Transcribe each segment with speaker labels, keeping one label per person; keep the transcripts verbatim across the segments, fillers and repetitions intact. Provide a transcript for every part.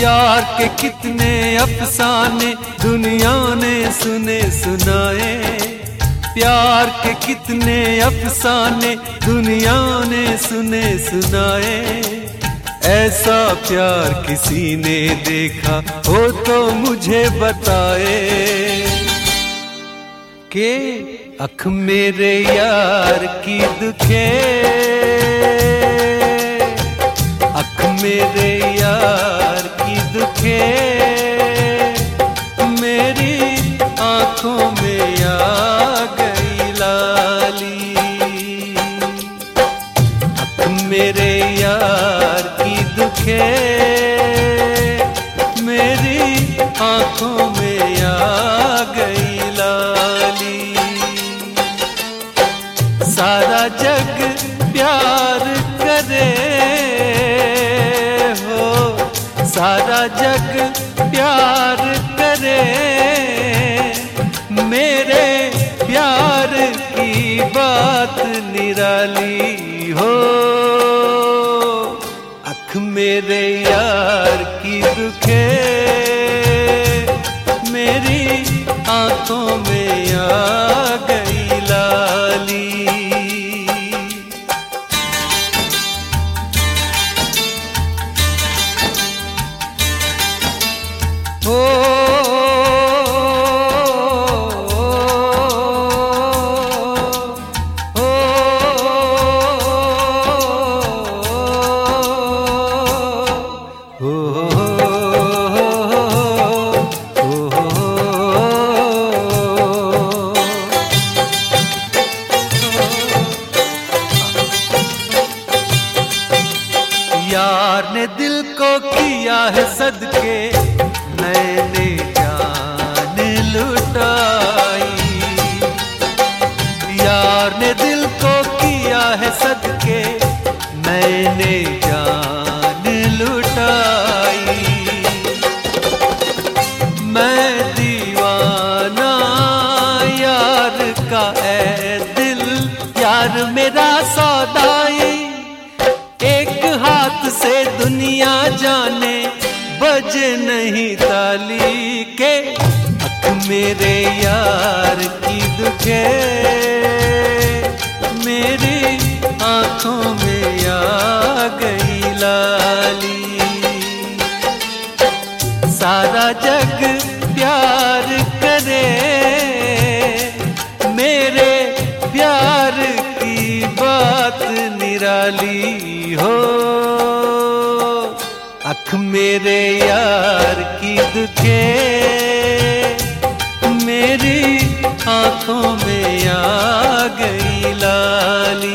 Speaker 1: प्यार के कितने अफसाने दुनिया ने सुने सुनाए, प्यार के कितने अफसाने दुनिया ने सुने सुनाए। ऐसा प्यार किसी ने देखा हो तो मुझे बताए, के अख मेरे यार की दुखे, अख मेरे यार की दुखे, मेरी आंखों में आ गई लाली। अख मेरे यार की दुखे, मेरी आंखों में आ गई लाली। सारा जग प्यार करे हो, सारा जग प्यार करे, मेरे प्यार की बात निराली हो। अख मेरे यार की दुखे, मेरी आंखों में आ गई लाली। हो यार ने दिल को किया है सदके, मैंने जान लुटाई। यार ने दिल को किया है सदके, मैंने जान लुटाई। मैं दीवाना यार का है दिल, यार मेरा सौदाई। एक हाथ से दुनिया जाने बजे नहीं ताली, के अख मेरे यार की दुखे, मेरी आंखों में आ गई लाली। सारा जग प्यार करे, मेरे प्यार की बात निराली हो। अख मेरे यार की दुखे, मेरी आंखों में आ गई लाली।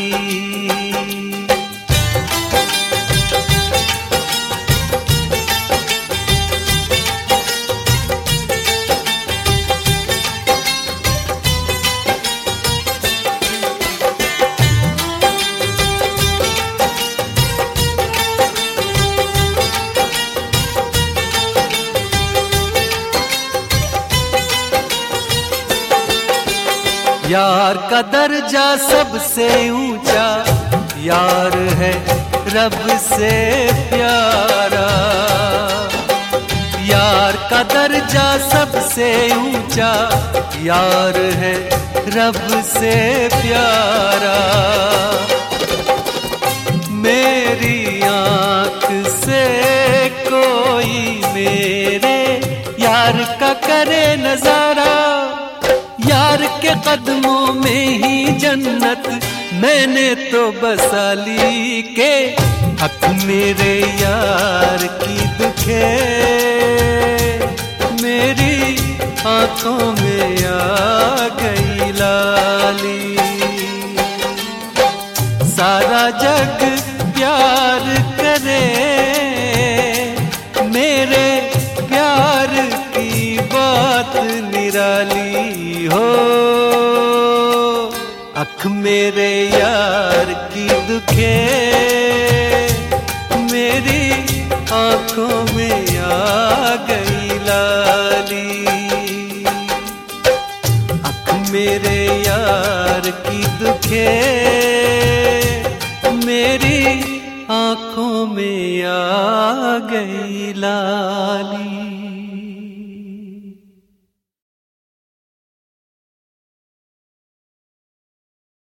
Speaker 1: यार का दर्जा सबसे ऊंचा, यार है रब से प्यारा। यार का दर्जा सबसे ऊंचा, यार है रब से प्यारा। मेरी आंख से कोई मेरे यार का करे नजारा, यार के कदमों में ही जन्नत मैंने तो बसा ली। के अख मेरे यार की दुखे, मेरी आंखों में आ गई लाली। सारा जग प्यार करे, मेरे प्यार की बात निराली हो। अख मेरे यार की दुखे, मेरी आंखों में आ गई लाली। अख मेरे यार की दुखे, मेरी आंखों में आ गई लाली।